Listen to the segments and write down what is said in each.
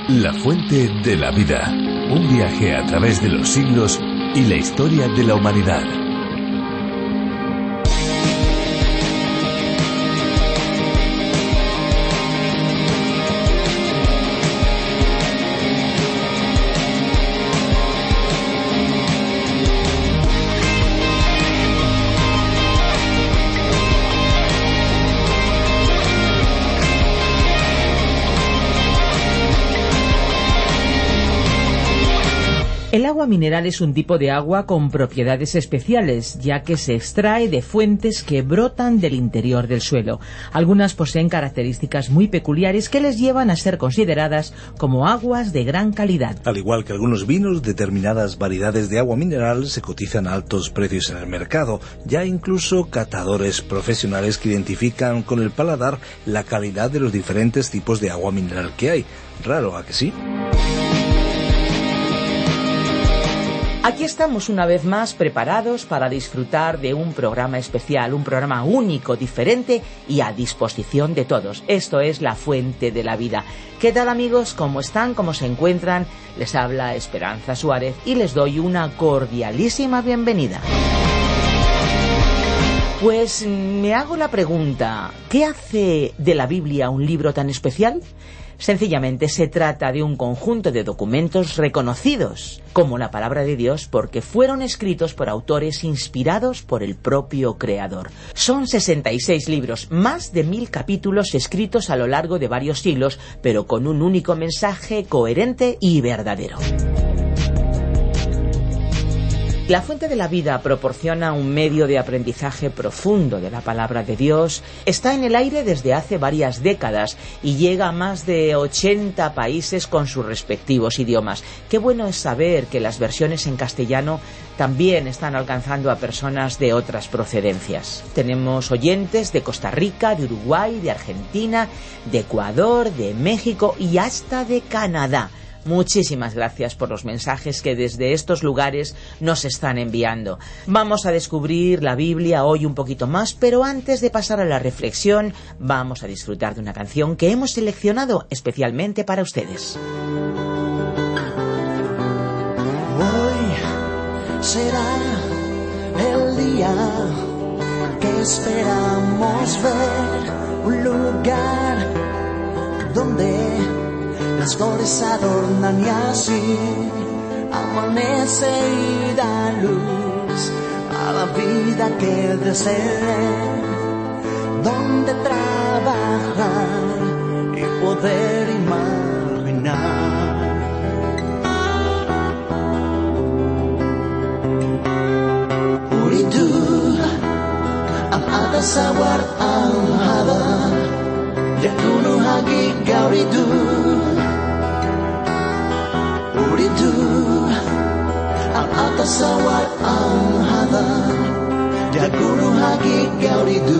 La fuente de la vida. Un viaje a través de los siglos y la historia de la humanidad. El agua mineral es un tipo de agua con propiedades especiales, ya que se extrae de fuentes que brotan del interior del suelo. Algunas poseen características muy peculiares que les llevan a ser consideradas como aguas de gran calidad. Al igual que algunos vinos, determinadas variedades de agua mineral se cotizan a altos precios en el mercado. Ya incluso catadores profesionales que identifican con el paladar la calidad de los diferentes tipos de agua mineral que hay. Raro, ¿a que sí? Aquí estamos una vez más preparados para disfrutar de un programa especial, un programa único, diferente y a disposición de todos. Esto es La Fuente de la Vida. ¿Qué tal, amigos? ¿Cómo están? ¿Cómo se encuentran? Les habla Esperanza Suárez y les doy una cordialísima bienvenida. Pues me hago la pregunta, ¿qué hace de la Biblia un libro tan especial? Sencillamente se trata de un conjunto de documentos reconocidos como la palabra de Dios porque fueron escritos por autores inspirados por el propio Creador. Son 66 libros, más de 1000 capítulos escritos a lo largo de varios siglos, pero con un único mensaje coherente y verdadero. La Fuente de la Vida proporciona un medio de aprendizaje profundo de la palabra de Dios. Está en el aire desde hace varias décadas y llega a más de 80 países con sus respectivos idiomas. Qué bueno es saber que las versiones en castellano también están alcanzando a personas de otras procedencias. Tenemos oyentes de Costa Rica, de Uruguay, de Argentina, de Ecuador, de México y hasta de Canadá. Muchísimas gracias por los mensajes que desde estos lugares nos están enviando. Vamos a descubrir la Biblia hoy un poquito más, pero antes de pasar a la reflexión, vamos a disfrutar de una canción que hemos seleccionado especialmente para ustedes. Hoy será el día que esperamos ver, un lugar donde las flores adornan y así amanece y da luz a la vida que deseé, donde trabajar y poder imaginar. Uridu al sawar al-hada yakunu haqiqa uridu al-atasawar al-hada yakunu haqiqa uridu.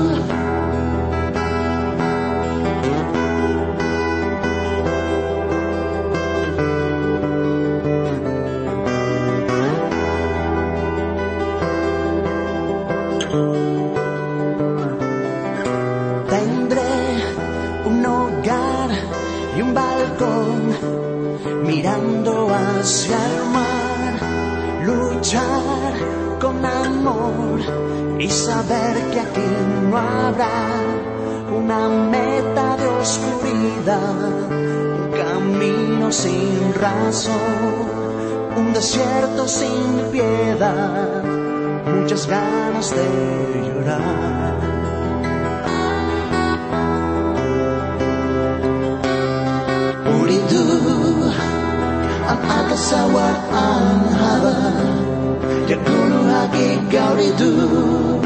Mirando hacia el mar, luchar con amor y saber que aquí no habrá una meta de oscuridad, un camino sin razón, un desierto sin piedad, muchas ganas de llorar. Al-atasawar al-hada yakunu haqiqa uridu.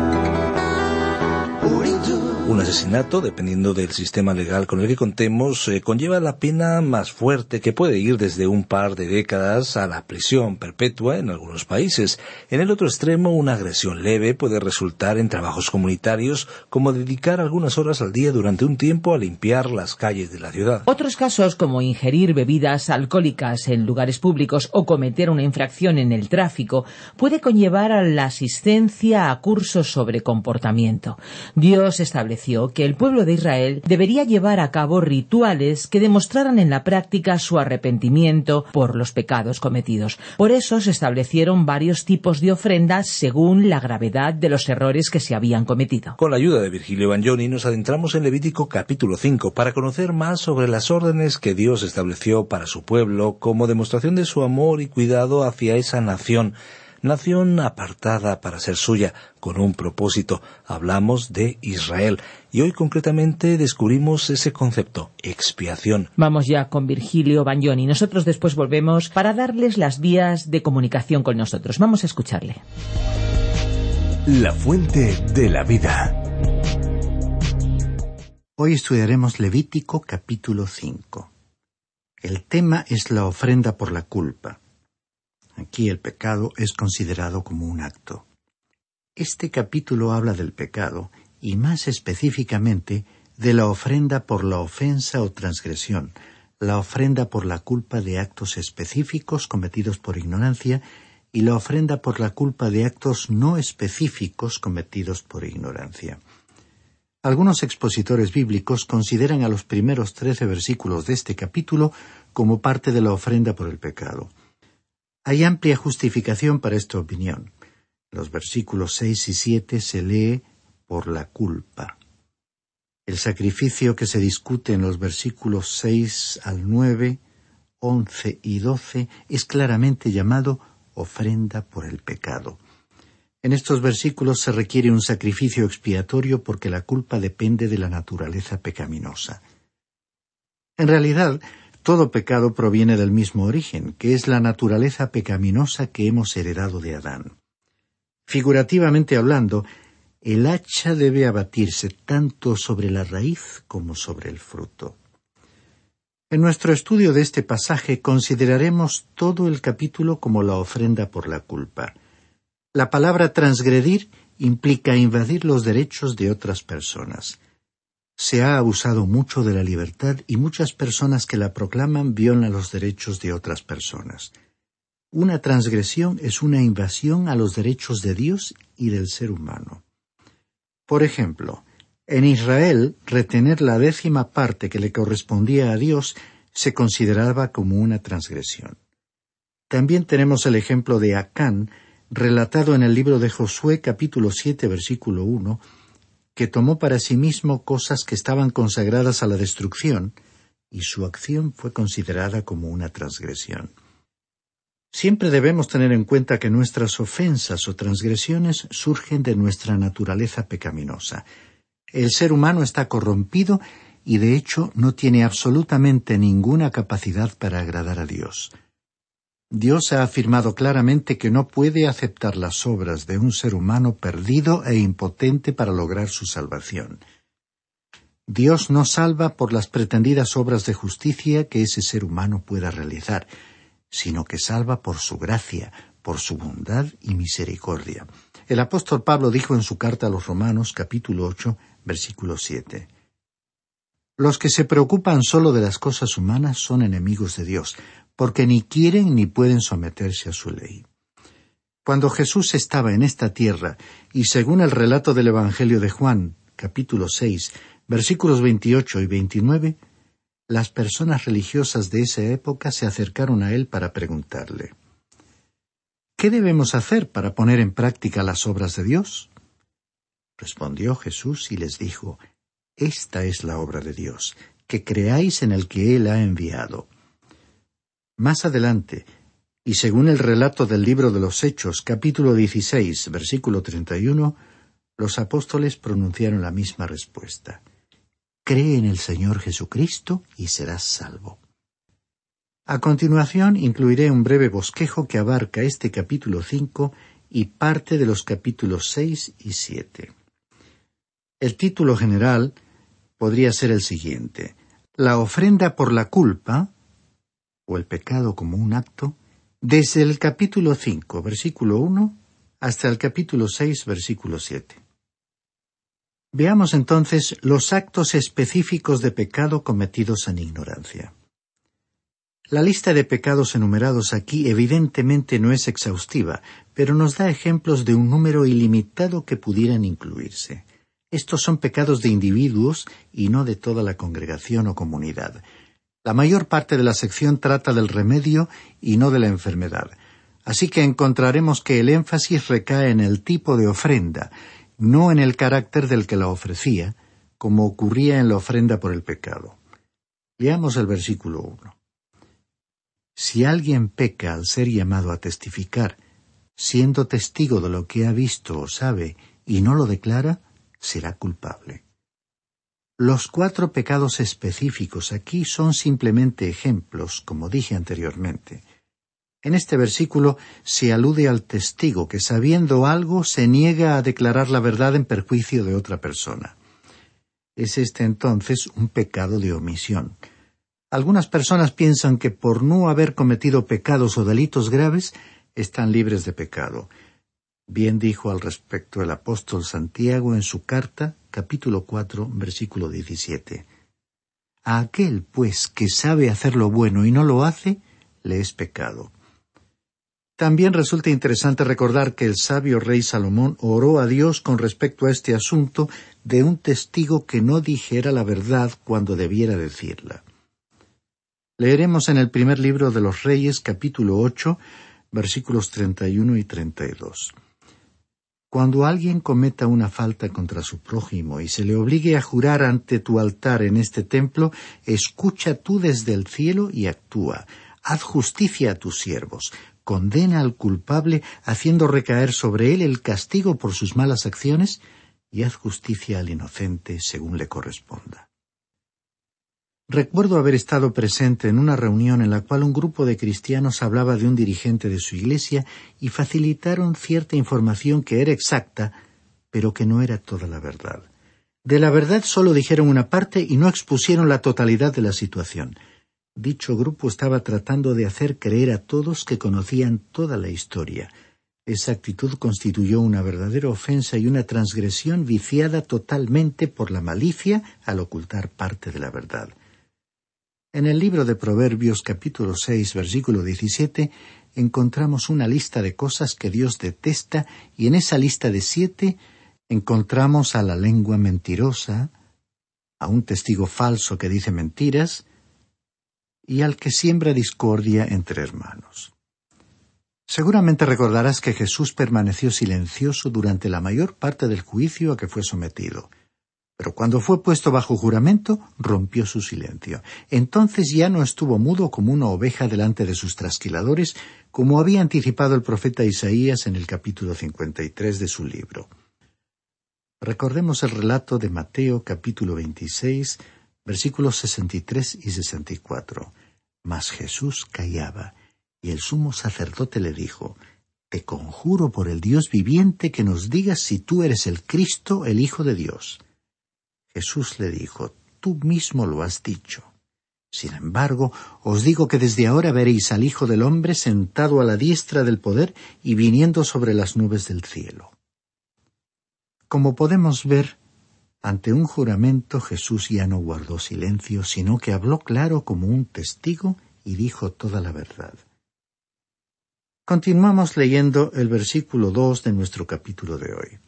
Un asesinato, dependiendo del sistema legal con el que contemos, conlleva la pena más fuerte, que puede ir desde un par de décadas a la prisión perpetua en algunos países. En el otro extremo, una agresión leve puede resultar en trabajos comunitarios, como dedicar algunas horas al día durante un tiempo a limpiar las calles de la ciudad. Otros casos, como ingerir bebidas alcohólicas en lugares públicos o cometer una infracción en el tráfico, puede conllevar a la asistencia a cursos sobre comportamiento. Dios estableció estableció que el pueblo de Israel debería llevar a cabo rituales que demostraran en la práctica su arrepentimiento por los pecados cometidos. Por eso se establecieron varios tipos de ofrendas según la gravedad de los errores que se habían cometido. Con la ayuda de Virgilio Bagnoni nos adentramos en Levítico capítulo 5 para conocer más sobre las órdenes que Dios estableció para su pueblo como demostración de su amor y cuidado hacia esa nación apartada para ser suya, con un propósito. Hablamos de Israel, y hoy concretamente descubrimos ese concepto, expiación. Vamos ya con Virgilio Bagnoni. Nosotros después volvemos para darles las vías de comunicación con nosotros. Vamos a escucharle. La fuente de la vida. Hoy estudiaremos Levítico capítulo 5. El tema es la ofrenda por la culpa. Aquí el pecado es considerado como un acto. Este capítulo habla del pecado, y más específicamente de la ofrenda por la ofensa o transgresión, la ofrenda por la culpa de actos específicos cometidos por ignorancia y la ofrenda por la culpa de actos no específicos cometidos por ignorancia. Algunos expositores bíblicos consideran a los primeros 13 versículos de este capítulo como parte de la ofrenda por el pecado. Hay amplia justificación para esta opinión. Los versículos 6 y 7 se lee por la culpa. El sacrificio que se discute en los versículos 6 al 9, 11 y 12 es claramente llamado ofrenda por el pecado. En estos versículos se requiere un sacrificio expiatorio porque la culpa depende de la naturaleza pecaminosa. En realidad, todo pecado proviene del mismo origen, que es la naturaleza pecaminosa que hemos heredado de Adán. Figurativamente hablando, el hacha debe abatirse tanto sobre la raíz como sobre el fruto. En nuestro estudio de este pasaje consideraremos todo el capítulo como la ofrenda por la culpa. La palabra transgredir implica invadir los derechos de otras personas. Se ha abusado mucho de la libertad y muchas personas que la proclaman violan los derechos de otras personas. Una transgresión es una invasión a los derechos de Dios y del ser humano. Por ejemplo, en Israel, retener la 10ª parte que le correspondía a Dios se consideraba como una transgresión. También tenemos el ejemplo de Acán, relatado en el libro de Josué capítulo 7 versículo 1, que tomó para sí mismo cosas que estaban consagradas a la destrucción, y su acción fue considerada como una transgresión. Siempre debemos tener en cuenta que nuestras ofensas o transgresiones surgen de nuestra naturaleza pecaminosa. El ser humano está corrompido y de hecho no tiene absolutamente ninguna capacidad para agradar a Dios. Dios ha afirmado claramente que no puede aceptar las obras de un ser humano perdido e impotente para lograr su salvación. Dios no salva por las pretendidas obras de justicia que ese ser humano pueda realizar, sino que salva por su gracia, por su bondad y misericordia. El apóstol Pablo dijo en su carta a los Romanos, capítulo 8, versículo 7, «Los que se preocupan solo de las cosas humanas son enemigos de Dios, porque ni quieren ni pueden someterse a su ley». Cuando Jesús estaba en esta tierra, y según el relato del Evangelio de Juan, capítulo 6, versículos 28 y 29, las personas religiosas de esa época se acercaron a él para preguntarle, ¿qué debemos hacer para poner en práctica las obras de Dios? Respondió Jesús y les dijo, «Esta es la obra de Dios, que creáis en el que Él ha enviado». Más adelante, y según el relato del libro de los Hechos, capítulo 16, versículo 31, los apóstoles pronunciaron la misma respuesta. «Cree en el Señor Jesucristo y serás salvo». A continuación incluiré un breve bosquejo que abarca este capítulo 5 y parte de los capítulos 6 y 7. El título general podría ser el siguiente: La ofrenda por la culpa, o el pecado como un acto, desde el capítulo 5, versículo 1, hasta el capítulo 6, versículo 7. Veamos entonces los actos específicos de pecado cometidos en ignorancia. La lista de pecados enumerados aquí evidentemente no es exhaustiva, pero nos da ejemplos de un número ilimitado que pudieran incluirse. Estos son pecados de individuos y no de toda la congregación o comunidad. La mayor parte de la sección trata del remedio y no de la enfermedad. Así que encontraremos que el énfasis recae en el tipo de ofrenda, no en el carácter del que la ofrecía, como ocurría en la ofrenda por el pecado. Leamos el versículo 1. Si alguien peca al ser llamado a testificar, siendo testigo de lo que ha visto o sabe, y no lo declara, será culpable. Los 4 pecados específicos aquí son simplemente ejemplos, como dije anteriormente. En este versículo se alude al testigo que, sabiendo algo, se niega a declarar la verdad en perjuicio de otra persona. Es este entonces un pecado de omisión. Algunas personas piensan que por no haber cometido pecados o delitos graves, están libres de pecado. Bien dijo al respecto el apóstol Santiago en su carta, capítulo 4, versículo 17. A aquel, pues, que sabe hacer lo bueno y no lo hace, le es pecado. También resulta interesante recordar que el sabio rey Salomón oró a Dios con respecto a este asunto de un testigo que no dijera la verdad cuando debiera decirla. Leeremos en el primer libro de los Reyes, capítulo 8, versículos 31 y 32. Cuando alguien cometa una falta contra su prójimo y se le obligue a jurar ante tu altar en este templo, escucha tú desde el cielo y actúa. Haz justicia a tus siervos. Condena al culpable, haciendo recaer sobre él el castigo por sus malas acciones, y haz justicia al inocente según le corresponda. Recuerdo haber estado presente en una reunión en la cual un grupo de cristianos hablaba de un dirigente de su iglesia y facilitaron cierta información que era exacta, pero que no era toda la verdad. De la verdad solo dijeron una parte y no expusieron la totalidad de la situación. Dicho grupo estaba tratando de hacer creer a todos que conocían toda la historia. Esa actitud constituyó una verdadera ofensa y una transgresión viciada totalmente por la malicia al ocultar parte de la verdad. En el libro de Proverbios, capítulo 6, versículo 17, encontramos una lista de cosas que Dios detesta, y en esa lista de 7 encontramos a la lengua mentirosa, a un testigo falso que dice mentiras, y al que siembra discordia entre hermanos. Seguramente recordarás que Jesús permaneció silencioso durante la mayor parte del juicio a que fue sometido. Pero cuando fue puesto bajo juramento, rompió su silencio. Entonces ya no estuvo mudo como una oveja delante de sus trasquiladores, como había anticipado el profeta Isaías en el capítulo 53 de su libro. Recordemos el relato de Mateo, capítulo 26, versículos 63 y 64. Mas Jesús callaba, y el sumo sacerdote le dijo: Te conjuro por el Dios viviente que nos digas si tú eres el Cristo, el Hijo de Dios. Jesús le dijo: Tú mismo lo has dicho. Sin embargo, os digo que desde ahora veréis al Hijo del Hombre sentado a la diestra del poder y viniendo sobre las nubes del cielo. Como podemos ver, ante un juramento Jesús ya no guardó silencio, sino que habló claro como un testigo y dijo toda la verdad. Continuamos leyendo el versículo 2 de nuestro capítulo de hoy.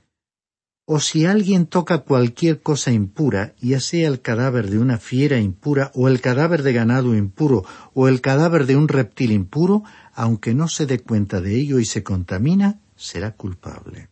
O si alguien toca cualquier cosa impura, ya sea el cadáver de una fiera impura, o el cadáver de ganado impuro, o el cadáver de un reptil impuro, aunque no se dé cuenta de ello y se contamina, será culpable.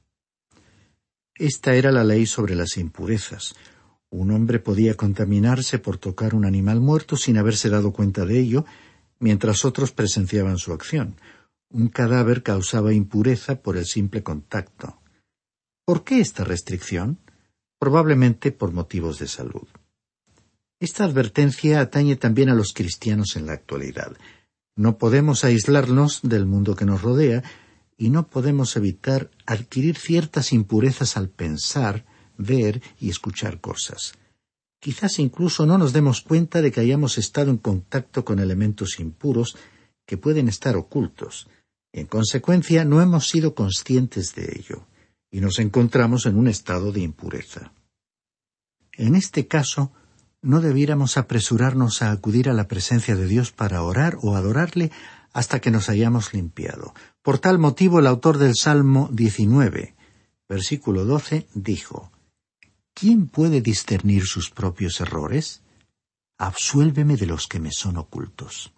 Esta era la ley sobre las impurezas. Un hombre podía contaminarse por tocar un animal muerto sin haberse dado cuenta de ello, mientras otros presenciaban su acción. Un cadáver causaba impureza por el simple contacto. ¿Por qué esta restricción? Probablemente por motivos de salud. Esta advertencia atañe también a los cristianos en la actualidad. No podemos aislarnos del mundo que nos rodea, y no podemos evitar adquirir ciertas impurezas al pensar, ver y escuchar cosas. Quizás incluso no nos demos cuenta de que hayamos estado en contacto con elementos impuros que pueden estar ocultos, y en consecuencia no hemos sido conscientes de ello, y nos encontramos en un estado de impureza. En este caso, no debiéramos apresurarnos a acudir a la presencia de Dios para orar o adorarle hasta que nos hayamos limpiado. Por tal motivo, el autor del Salmo 19, versículo 12, dijo: ¿quién puede discernir sus propios errores? Absuélveme de los que me son ocultos.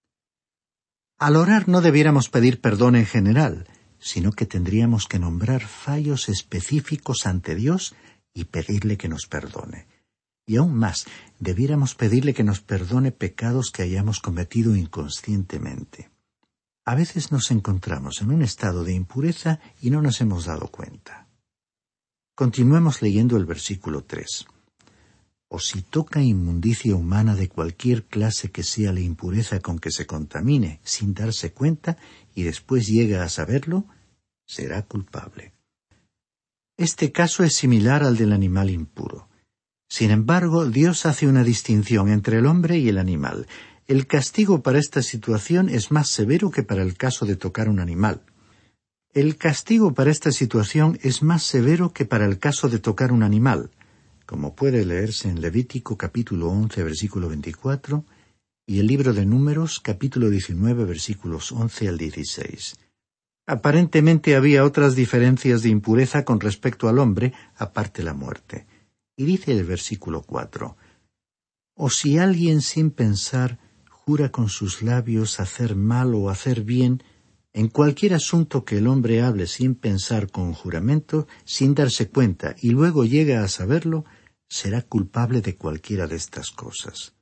Al orar no debiéramos pedir perdón en general, sino que tendríamos que nombrar fallos específicos ante Dios y pedirle que nos perdone. Y aún más, debiéramos pedirle que nos perdone pecados que hayamos cometido inconscientemente. A veces nos encontramos en un estado de impureza y no nos hemos dado cuenta. Continuemos leyendo el versículo 3. O si toca inmundicia humana de cualquier clase que sea la impureza con que se contamine sin darse cuenta y después llega a saberlo, será culpable. Este caso es similar al del animal impuro. Sin embargo, Dios hace una distinción entre el hombre y el animal. El castigo para esta situación es más severo que para el caso de tocar un animal. El castigo para esta situación es más severo que para el caso de tocar un animal, como puede leerse en Levítico capítulo 11, versículo 24, y el libro de Números capítulo 19, versículos 11 al 16. Aparentemente había otras diferencias de impureza con respecto al hombre, aparte la muerte. Y dice el versículo 4, «O si alguien sin pensar jura con sus labios hacer mal o hacer bien, en cualquier asunto que el hombre hable sin pensar con juramento, sin darse cuenta, y luego llega a saberlo, será culpable de cualquiera de estas cosas».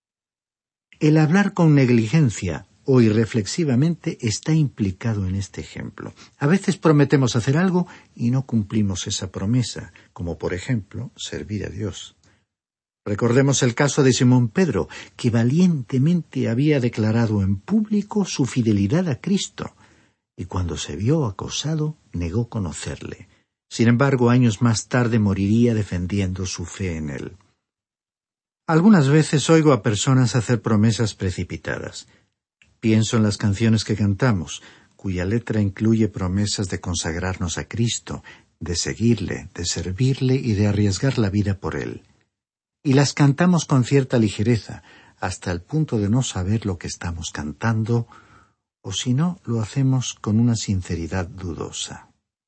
El hablar con negligencia o irreflexivamente está implicado en este ejemplo. A veces prometemos hacer algo y no cumplimos esa promesa, como por ejemplo, servir a Dios. Recordemos el caso de Simón Pedro, que valientemente había declarado en público su fidelidad a Cristo, y cuando se vio acosado, negó conocerle. Sin embargo, años más tarde moriría defendiendo su fe en él. Algunas veces oigo a personas hacer promesas precipitadas. Pienso en las canciones que cantamos, cuya letra incluye promesas de consagrarnos a Cristo, de seguirle, de servirle y de arriesgar la vida por él. Y las cantamos con cierta ligereza, hasta el punto de no saber lo que estamos cantando, o si no, lo hacemos con una sinceridad dudosa.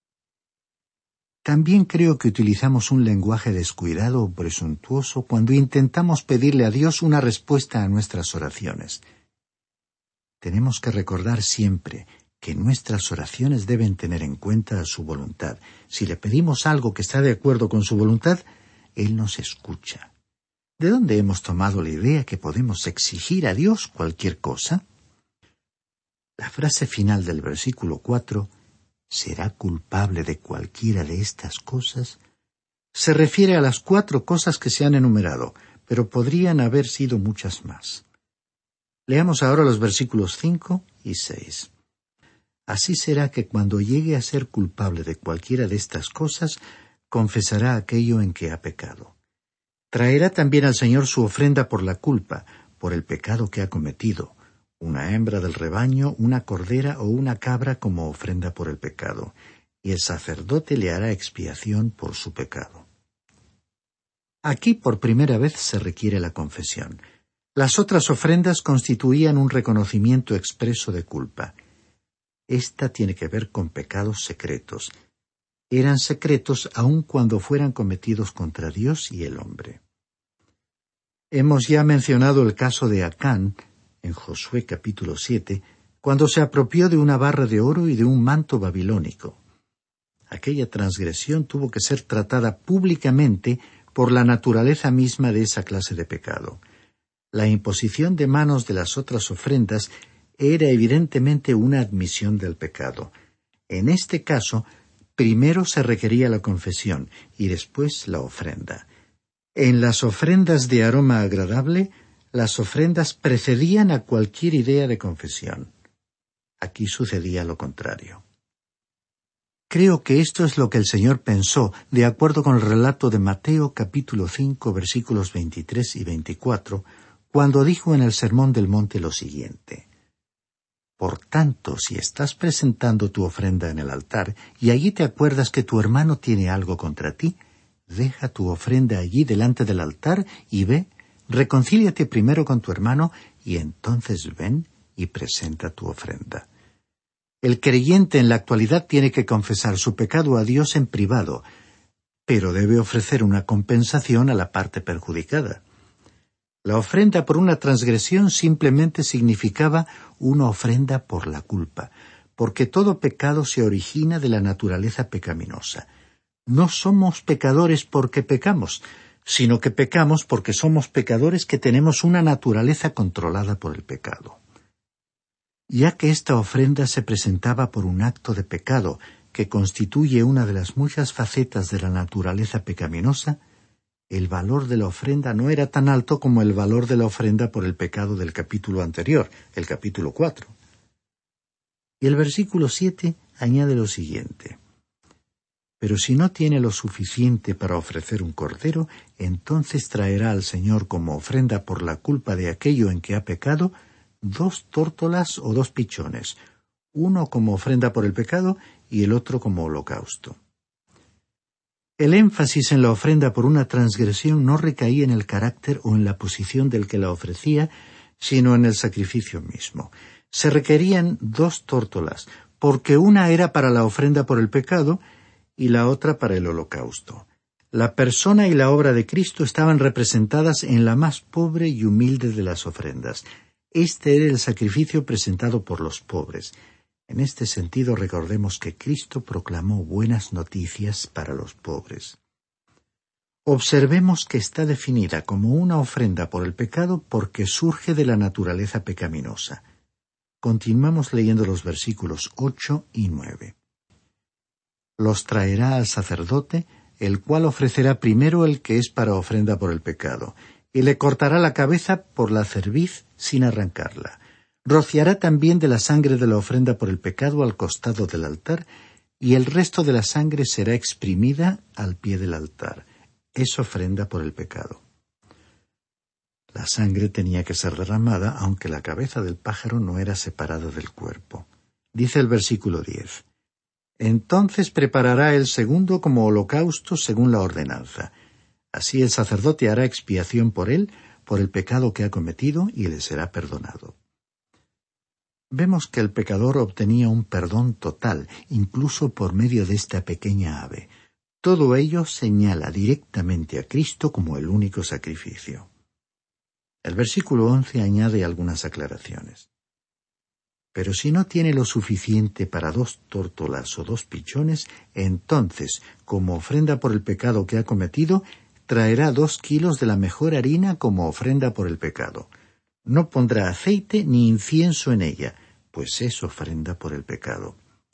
También creo que utilizamos un lenguaje descuidado o presuntuoso cuando intentamos pedirle a Dios una respuesta a nuestras oraciones. Tenemos que recordar siempre que nuestras oraciones deben tener en cuenta su voluntad. Si le pedimos algo que está de acuerdo con su voluntad, Él nos escucha. ¿De dónde hemos tomado la idea que podemos exigir a Dios cualquier cosa? La frase final del versículo 4, ¿será culpable de cualquiera de estas cosas?, se refiere a las 4 cosas que se han enumerado, pero podrían haber sido muchas más. Leamos ahora los versículos 5 y 6. Así será que cuando llegue a ser culpable de cualquiera de estas cosas, confesará aquello en que ha pecado. Traerá también al Señor su ofrenda por la culpa, por el pecado que ha cometido, una hembra del rebaño, una cordera o una cabra como ofrenda por el pecado, y el sacerdote le hará expiación por su pecado. Aquí por primera vez se requiere la confesión. Las otras ofrendas constituían un reconocimiento expreso de culpa. Esta tiene que ver con pecados secretos. Eran secretos aun cuando fueran cometidos contra Dios y el hombre. Hemos ya mencionado el caso de Acán, en Josué capítulo 7, cuando se apropió de una barra de oro y de un manto babilónico. Aquella transgresión tuvo que ser tratada públicamente por la naturaleza misma de esa clase de pecado. La imposición de manos de las otras ofrendas era evidentemente una admisión del pecado. En este caso, primero se requería la confesión y después la ofrenda. En las ofrendas de aroma agradable, las ofrendas precedían a cualquier idea de confesión. Aquí sucedía lo contrario. Creo que esto es lo que el Señor pensó, de acuerdo con el relato de Mateo capítulo 5, versículos 23 y 24, cuando dijo en el Sermón del Monte lo siguiente: Por tanto, si estás presentando tu ofrenda en el altar, y allí te acuerdas que tu hermano tiene algo contra ti, deja tu ofrenda allí delante del altar y ve, reconcíliate primero con tu hermano, y entonces ven y presenta tu ofrenda. El creyente en la actualidad tiene que confesar su pecado a Dios en privado, pero debe ofrecer una compensación a la parte perjudicada. La ofrenda por una transgresión simplemente significaba una ofrenda por la culpa, porque todo pecado se origina de la naturaleza pecaminosa. No somos pecadores porque pecamos, sino que pecamos porque somos pecadores que tenemos una naturaleza controlada por el pecado. Ya que esta ofrenda se presentaba por un acto de pecado, que constituye una de las muchas facetas de la naturaleza pecaminosa, el valor de la ofrenda no era tan alto como el valor de la ofrenda por el pecado del capítulo anterior, el capítulo 4. Y el versículo 7 añade lo siguiente: pero si no tiene lo suficiente para ofrecer un cordero, entonces traerá al Señor como ofrenda por la culpa de aquello en que ha pecado 2 tórtolas o 2 pichones, uno como ofrenda por el pecado y el otro como holocausto. El énfasis en la ofrenda por una transgresión no recaía en el carácter o en la posición del que la ofrecía, sino en el sacrificio mismo. Se requerían 2 tórtolas, porque una era para la ofrenda por el pecado y la otra para el holocausto. La persona y la obra de Cristo estaban representadas en la más pobre y humilde de las ofrendas. Este era el sacrificio presentado por los pobres. En este sentido, recordemos que Cristo proclamó buenas noticias para los pobres. Observemos que está definida como una ofrenda por el pecado porque surge de la naturaleza pecaminosa. Continuamos leyendo los versículos 8 y 9. Los traerá al sacerdote, el cual ofrecerá primero el que es para ofrenda por el pecado, y le cortará la cabeza por la cerviz sin arrancarla. Rociará también de la sangre de la ofrenda por el pecado al costado del altar, y el resto de la sangre será exprimida al pie del altar. Es ofrenda por el pecado. La sangre tenía que ser derramada, aunque la cabeza del pájaro no era separada del cuerpo. Dice el versículo 10. Entonces preparará el segundo como holocausto según la ordenanza. Así el sacerdote hará expiación por él, por el pecado que ha cometido, y le será perdonado. Vemos que el pecador obtenía un perdón total, incluso por medio de esta pequeña ave. Todo ello señala directamente a Cristo como el único sacrificio. El versículo 11 añade algunas aclaraciones. Pero si no tiene lo suficiente para 2 tórtolas o 2 pichones, entonces, como ofrenda por el pecado que ha cometido, traerá 2 kilos de la mejor harina como ofrenda por el pecado. No pondrá aceite ni incienso en ella, pues es ofrenda por el pecado.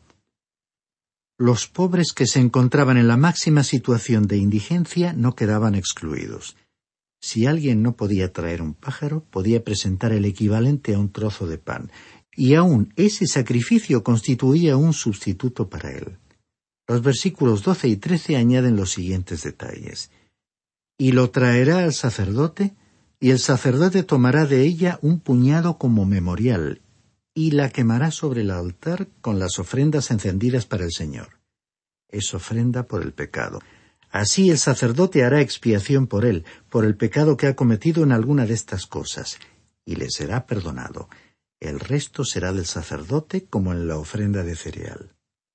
Los pobres que se encontraban en la máxima situación de indigencia no quedaban excluidos. Si alguien no podía traer un pájaro, podía presentar el equivalente a un trozo de pan, y aún ese sacrificio constituía un sustituto para él. Los versículos 12 y 13 añaden los siguientes detalles. Y lo traerá al sacerdote, y el sacerdote tomará de ella un puñado como memorial, y la quemará sobre el altar con las ofrendas encendidas para el Señor. Es ofrenda por el pecado. Así el sacerdote hará expiación por él, por el pecado que ha cometido en alguna de estas cosas, y le será perdonado. El resto será del sacerdote como en la ofrenda de cereal.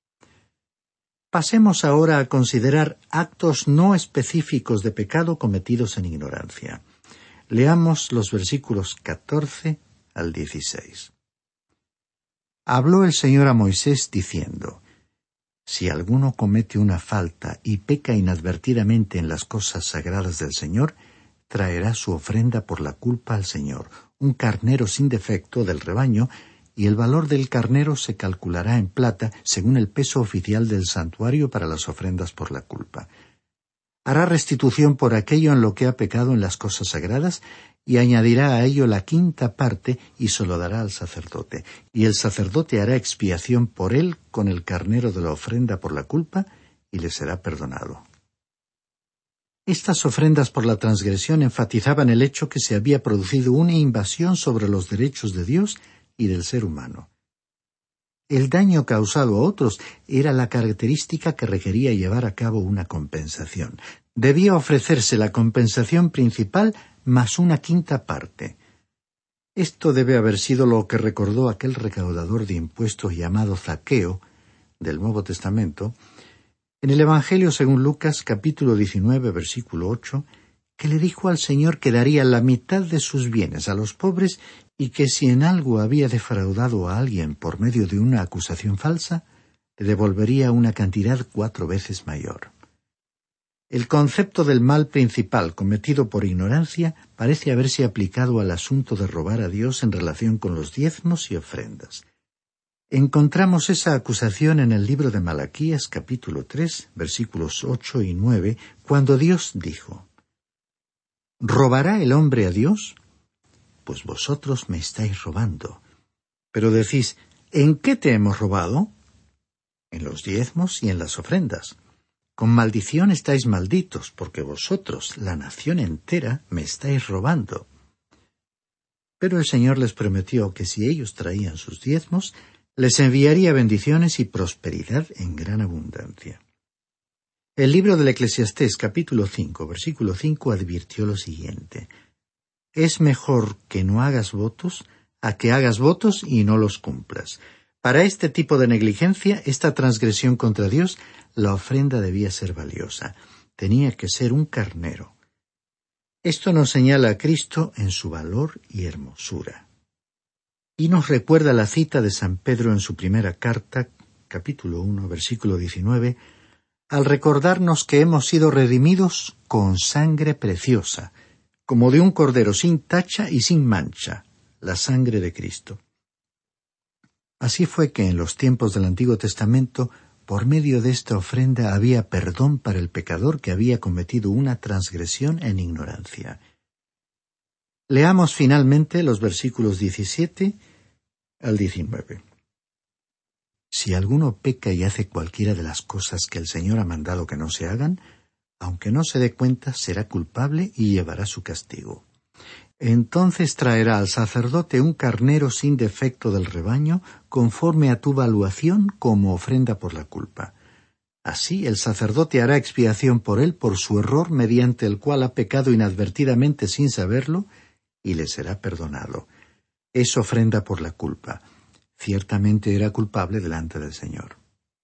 Pasemos ahora a considerar actos no específicos de pecado cometidos en ignorancia. Leamos los versículos 14 al 16. Habló el Señor a Moisés diciendo: Si alguno comete una falta y peca inadvertidamente en las cosas sagradas del Señor, traerá su ofrenda por la culpa al Señor, un carnero sin defecto del rebaño, y el valor del carnero se calculará en plata según el peso oficial del santuario para las ofrendas por la culpa. Hará restitución por aquello en lo que ha pecado en las cosas sagradas, y añadirá a ello la 5ª parte y se lo dará al sacerdote. Y el sacerdote hará expiación por él con el carnero de la ofrenda por la culpa, y le será perdonado. Estas ofrendas por la transgresión enfatizaban el hecho que se había producido una invasión sobre los derechos de Dios y del ser humano. El daño causado a otros era la característica que requería llevar a cabo una compensación. Debía ofrecerse la compensación principal más una 5ª parte. Esto debe haber sido lo que recordó aquel recaudador de impuestos llamado Zaqueo, del Nuevo Testamento, En el Evangelio según Lucas, capítulo 19, versículo 8, que le dijo al Señor que daría la mitad de sus bienes a los pobres y que si en algo había defraudado a alguien por medio de una acusación falsa, le devolvería una cantidad 4 veces mayor. El concepto del mal principal cometido por ignorancia parece haberse aplicado al asunto de robar a Dios en relación con los diezmos y ofrendas. Encontramos esa acusación en el libro de Malaquías, capítulo 3, versículos 8 y 9, cuando Dios dijo: ¿Robará el hombre a Dios? Pues vosotros me estáis robando. Pero decís, ¿en qué te hemos robado? En los diezmos y en las ofrendas. Con maldición estáis malditos, porque vosotros, la nación entera, me estáis robando. Pero el Señor les prometió que si ellos traían sus diezmos, les enviaría bendiciones y prosperidad en gran abundancia. El libro del Eclesiastés, capítulo 5, versículo 5, advirtió lo siguiente: es mejor que no hagas votos a que hagas votos y no los cumplas. Para este tipo de negligencia, esta transgresión contra Dios, la ofrenda debía ser valiosa. Tenía que ser un carnero. Esto nos señala a Cristo en su valor y hermosura. Y nos recuerda la cita de San Pedro en su primera carta, capítulo 1, versículo 19, al recordarnos que hemos sido redimidos con sangre preciosa, como de un cordero sin tacha y sin mancha, la sangre de Cristo. Así fue que en los tiempos del Antiguo Testamento, por medio de esta ofrenda había perdón para el pecador que había cometido una transgresión en ignorancia. Leamos finalmente los versículos 17 al 19. Si alguno peca y hace cualquiera de las cosas que el Señor ha mandado que no se hagan, aunque no se dé cuenta, será culpable y llevará su castigo. Entonces traerá al sacerdote un carnero sin defecto del rebaño, conforme a tu valuación, como ofrenda por la culpa. Así el sacerdote hará expiación por él por su error, mediante el cual ha pecado inadvertidamente sin saberlo, y le será perdonado. Es ofrenda por la culpa. Ciertamente era culpable delante del Señor.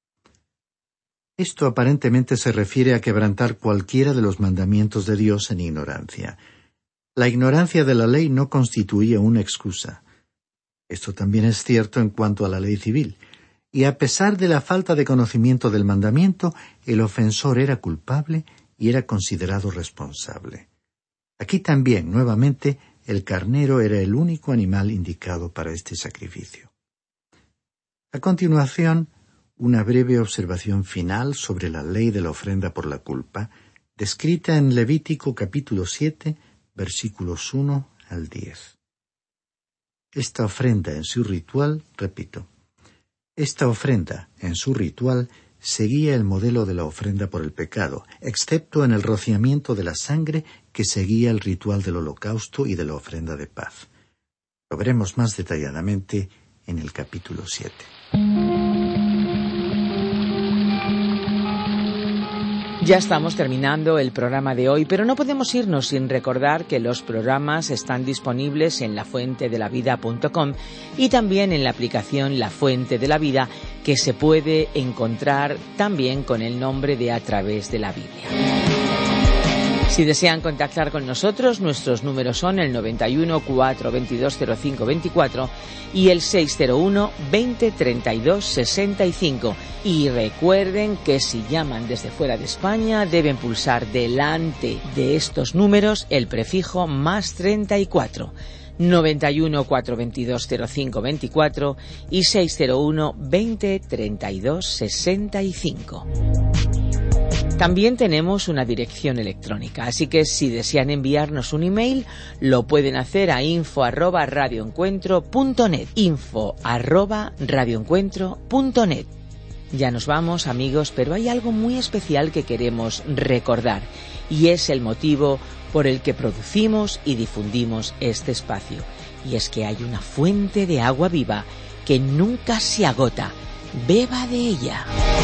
Esto aparentemente se refiere a quebrantar cualquiera de los mandamientos de Dios en ignorancia. La ignorancia de la ley no constituía una excusa. Esto también es cierto en cuanto a la ley civil. Y a pesar de la falta de conocimiento del mandamiento, el ofensor era culpable y era considerado responsable. Aquí también, nuevamente, el carnero era el único animal indicado para este sacrificio. A continuación, una breve observación final sobre la ley de la ofrenda por la culpa, descrita en Levítico capítulo 7, versículos 1 al 10. Esta ofrenda en su ritual seguía el modelo de la ofrenda por el pecado, excepto en el rociamiento de la sangre que seguía el ritual del holocausto y de la ofrenda de paz. Lo veremos más detalladamente en el capítulo 7. Ya estamos terminando el programa de hoy, pero no podemos irnos sin recordar que los programas están disponibles en lafuentedelavida.com y también en la aplicación La Fuente de la Vida, que se puede encontrar también con el nombre de A Través de la Biblia. Si desean contactar con nosotros, nuestros números son el 91 422 05 24 y el 601 20 32 65. Y recuerden que si llaman desde fuera de España, deben pulsar delante de estos números el prefijo más 34. 91 422 05 24 y 601 20 32 65. También tenemos una dirección electrónica, así que si desean enviarnos un email, lo pueden hacer a info@radioencuentro.net, info@radioencuentro.net. Ya nos vamos, amigos, pero hay algo muy especial que queremos recordar, y es el motivo por el que producimos y difundimos este espacio, y es que hay una fuente de agua viva que nunca se agota. Beba de ella.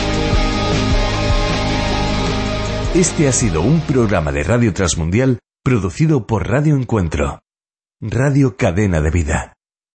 Este ha sido un programa de Radio Transmundial producido por Radio Encuentro, Radio Cadena de Vida.